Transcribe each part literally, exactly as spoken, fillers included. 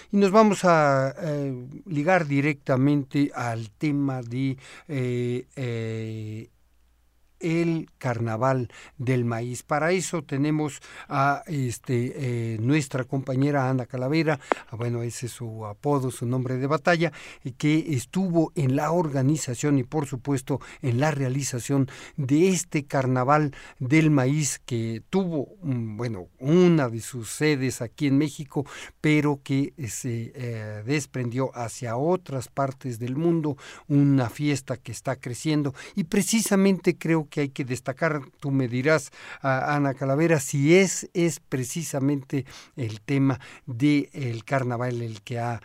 y nos vamos a eh, ligar directamente al tema de eh, eh, el Carnaval del Maíz. Para eso tenemos a este eh, nuestra compañera Ana Calavera, ah, bueno, ese es su apodo, su nombre de batalla, eh, que estuvo en la organización y por supuesto en la realización de este Carnaval del Maíz, que tuvo, mm, bueno, una de sus sedes aquí en México, pero que se eh, desprendió hacia otras partes del mundo, una fiesta que está creciendo, y precisamente creo que hay que destacar, tú me dirás, a Ana Calavera, si es, es precisamente el tema del carnaval el que ha...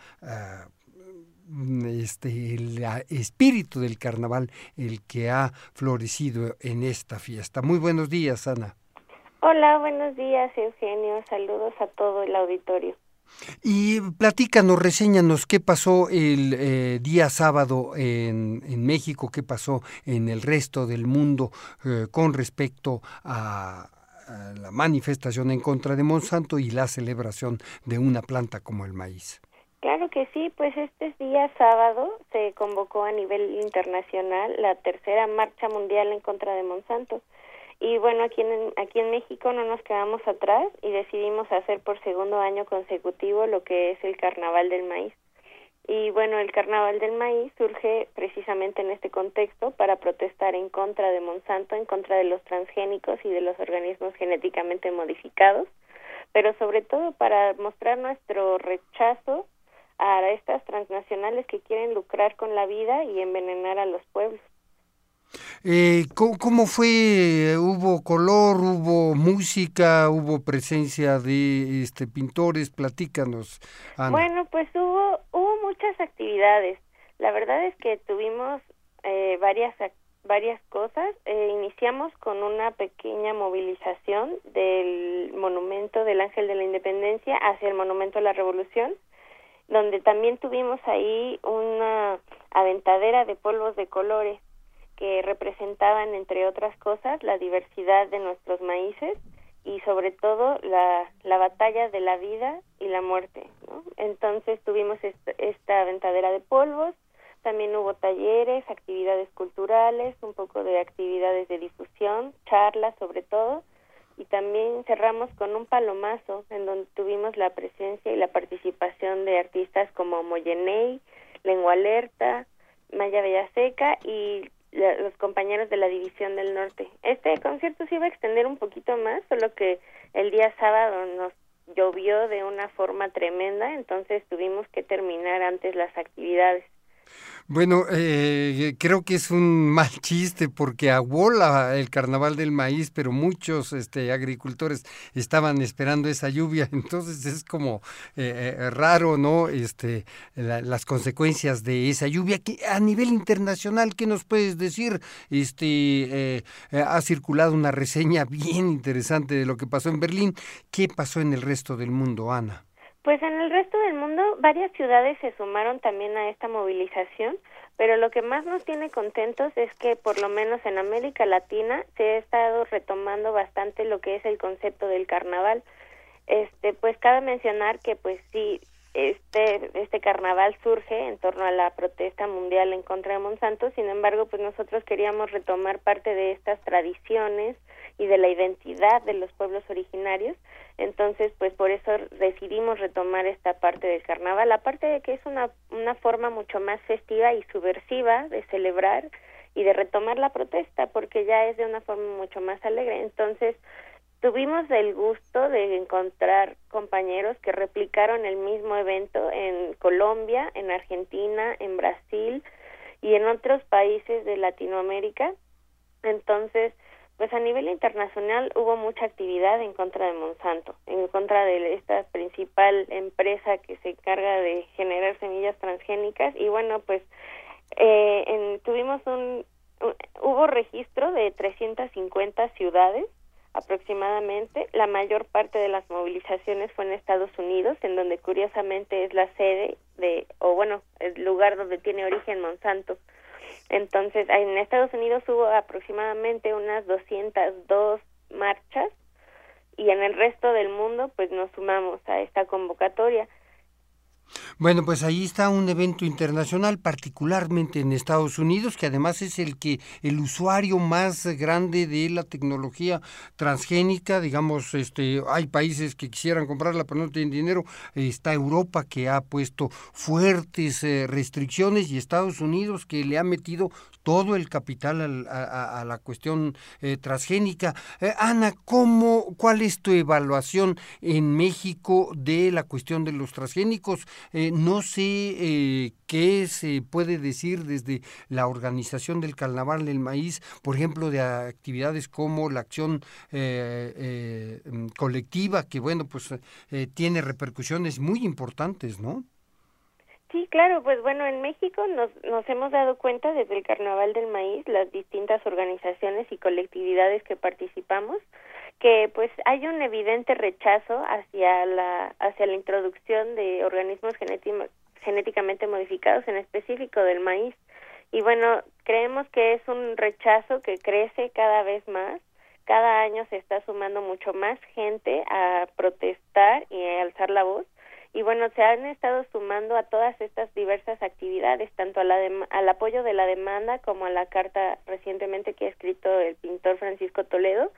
Uh, este, el espíritu del carnaval el que ha florecido en esta fiesta. Muy buenos días, Ana. Hola, buenos días, Eugenio. Saludos a todo el auditorio. Y platícanos, reséñanos qué pasó el eh, día sábado en, en México, qué pasó en el resto del mundo eh, con respecto a, a la manifestación en contra de Monsanto y la celebración de una planta como el maíz. Claro que sí, pues este día sábado se convocó a nivel internacional la tercera marcha mundial en contra de Monsanto. Y bueno, aquí en, aquí en México no nos quedamos atrás y decidimos hacer por segundo año consecutivo lo que es el Carnaval del Maíz. Y bueno, el Carnaval del Maíz surge precisamente en este contexto para protestar en contra de Monsanto, en contra de los transgénicos y de los organismos genéticamente modificados, pero sobre todo para mostrar nuestro rechazo a estas transnacionales que quieren lucrar con la vida y envenenar a los pueblos. Eh, ¿cómo, ¿Cómo fue? ¿Hubo color, hubo música, hubo presencia de este pintores? Platícanos, Ana. Bueno, pues hubo hubo muchas actividades. La verdad es que tuvimos eh, varias varias cosas. Eh, iniciamos con una pequeña movilización del monumento del Ángel de la Independencia hacia el monumento a la Revolución, donde también tuvimos ahí una aventadera de polvos de colores que representaban, entre otras cosas, la diversidad de nuestros maíces y sobre todo la, la batalla de la vida y la muerte, ¿no? Entonces tuvimos esta, esta aventadera de polvos, también hubo talleres, actividades culturales, un poco de actividades de difusión, charlas sobre todo, y también cerramos con un palomazo en donde tuvimos la presencia y la participación de artistas como Moyeney, Lengua Alerta, Maya Bellaseca y los compañeros de la División del Norte. Este concierto se iba a extender un poquito más, solo que el día sábado nos llovió de una forma tremenda, entonces tuvimos que terminar antes las actividades. Bueno, eh, creo que es un mal chiste porque aguó la, el Carnaval del Maíz, pero muchos este, agricultores estaban esperando esa lluvia, entonces es como eh, eh, raro, ¿no? Este, la, las consecuencias de esa lluvia. Que a nivel internacional, ¿qué nos puedes decir? Este, eh, eh, ha circulado una reseña bien interesante de lo que pasó en Berlín. ¿Qué pasó en el resto del mundo, Ana? Pues en el resto del mundo varias ciudades se sumaron también a esta movilización, pero lo que más nos tiene contentos es que por lo menos en América Latina se ha estado retomando bastante lo que es el concepto del carnaval. Este, pues cabe mencionar que pues sí, este este carnaval surge en torno a la protesta mundial en contra de Monsanto, sin embargo, pues nosotros queríamos retomar parte de estas tradiciones y de la identidad de los pueblos originarios. Entonces, pues por eso decidimos retomar esta parte del carnaval, aparte de que es una una forma mucho más festiva y subversiva de celebrar y de retomar la protesta, porque ya es de una forma mucho más alegre. Entonces, tuvimos el gusto de encontrar compañeros que replicaron el mismo evento en Colombia, en Argentina, en Brasil y en otros países de Latinoamérica. Entonces, pues a nivel internacional hubo mucha actividad en contra de Monsanto, en contra de esta principal empresa que se encarga de generar semillas transgénicas. Y bueno, pues eh, en, tuvimos un, un, hubo registro de trescientas cincuenta ciudades aproximadamente. La mayor parte de las movilizaciones fue en Estados Unidos, en donde curiosamente es la sede de, o bueno, el lugar donde tiene origen Monsanto. Entonces, en Estados Unidos hubo aproximadamente unas doscientas dos marchas y en el resto del mundo, pues nos sumamos a esta convocatoria. Bueno, pues ahí está un evento internacional, particularmente en Estados Unidos, que además es el que el usuario más grande de la tecnología transgénica, digamos, este, hay países que quisieran comprarla pero no tienen dinero, está Europa que ha puesto fuertes eh, restricciones y Estados Unidos que le ha metido todo el capital al, a, a la cuestión eh, transgénica. Eh, Ana, ¿cómo, cuál es tu evaluación en México de la cuestión de los transgénicos? Eh, no sé eh, qué se puede decir desde la organización del Carnaval del Maíz, por ejemplo, de actividades como la acción eh, eh, colectiva, que bueno, pues eh, tiene repercusiones muy importantes, ¿no? Sí, claro, pues bueno, en México nos, nos hemos dado cuenta desde el Carnaval del Maíz, las distintas organizaciones y colectividades que participamos, que pues hay un evidente rechazo hacia la hacia la introducción de organismos genéti- genéticamente modificados, en específico del maíz. Y bueno, creemos que es un rechazo que crece cada vez más. Cada año se está sumando mucho más gente a protestar y a alzar la voz. Y bueno, se han estado sumando a todas estas diversas actividades, tanto a la dem- al apoyo de la demanda como a la carta recientemente que ha escrito el pintor Francisco Toledo,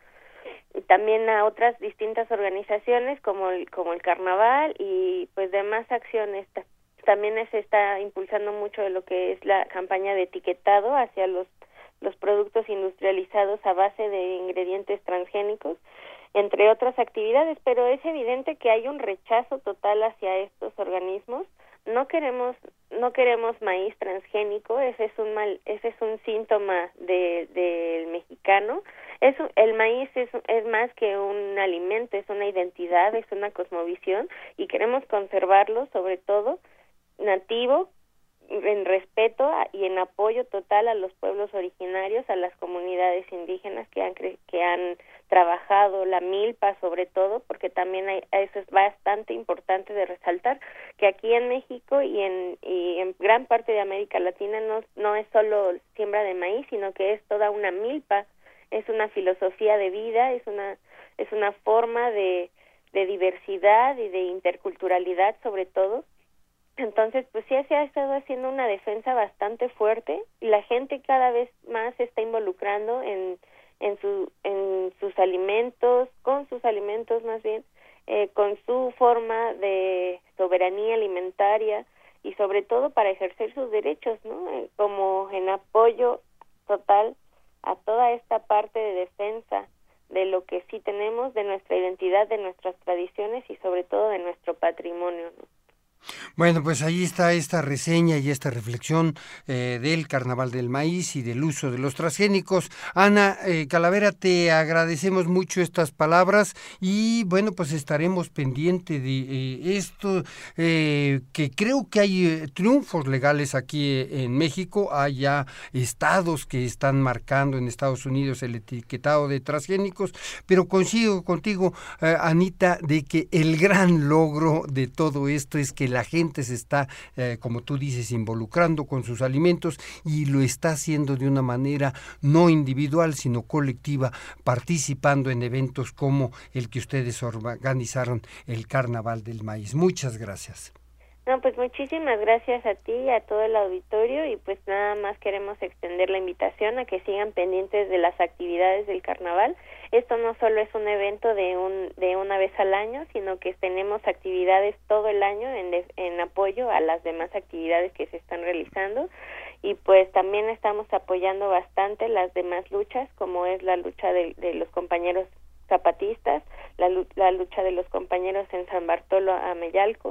y también a otras distintas organizaciones como el, como el Carnaval y pues demás acciones. También se está impulsando mucho de lo que es la campaña de etiquetado hacia los, los productos industrializados a base de ingredientes transgénicos, entre otras actividades, pero es evidente que hay un rechazo total hacia estos organismos. No queremos no queremos maíz transgénico, ese es un mal, ese es un síntoma de del mexicano. Es el maíz es es más que un alimento, es una identidad, es una cosmovisión y queremos conservarlo, sobre todo nativo, en respeto a, y en apoyo total a los pueblos originarios, a las comunidades indígenas que han cre- que han trabajado la milpa, sobre todo, porque también hay, eso es bastante importante de resaltar, que aquí en México y en y en gran parte de América Latina no no es solo siembra de maíz, sino que es toda una milpa, es una filosofía de vida, es una es una forma de de diversidad y de interculturalidad, sobre todo. Entonces, pues sí se ha estado haciendo una defensa bastante fuerte y la gente cada vez más se está involucrando en en su en sus alimentos, con sus alimentos más bien, eh, con su forma de soberanía alimentaria y sobre todo para ejercer sus derechos, ¿no? Eh, como en apoyo total a toda esta parte de defensa de lo que sí tenemos, de nuestra identidad, de nuestras tradiciones y sobre todo de nuestro patrimonio, ¿no? Bueno, pues ahí está esta reseña y esta reflexión eh, del Carnaval del Maíz y del uso de los transgénicos. Ana eh, Calavera, te agradecemos mucho estas palabras y bueno, pues estaremos pendientes de eh, esto, eh, que creo que hay eh, triunfos legales aquí eh, en México. Hay ya estados que están marcando en Estados Unidos el etiquetado de transgénicos, pero coincido contigo, eh, Anita, de que el gran logro de todo esto es que la gente se está, eh, como tú dices, involucrando con sus alimentos y lo está haciendo de una manera no individual, sino colectiva, participando en eventos como el que ustedes organizaron, el Carnaval del Maíz. Muchas gracias. No, pues muchísimas gracias a ti y a todo el auditorio y pues nada más queremos extender la invitación a que sigan pendientes de las actividades del carnaval. Esto no solo es un evento de un de una vez al año, sino que tenemos actividades todo el año en, de, en apoyo a las demás actividades que se están realizando y pues también estamos apoyando bastante las demás luchas, como es la lucha de, de los compañeros zapatistas, la, la lucha de los compañeros en San Bartolo Ameyalco,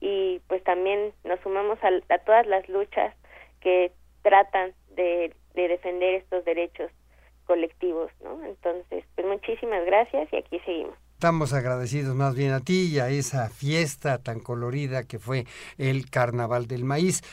y pues también nos sumamos a, a todas las luchas que tratan de, de defender estos derechos colectivos, ¿no? Entonces, pues muchísimas gracias y aquí seguimos. Estamos agradecidos más bien a ti y a esa fiesta tan colorida que fue el Carnaval del Maíz.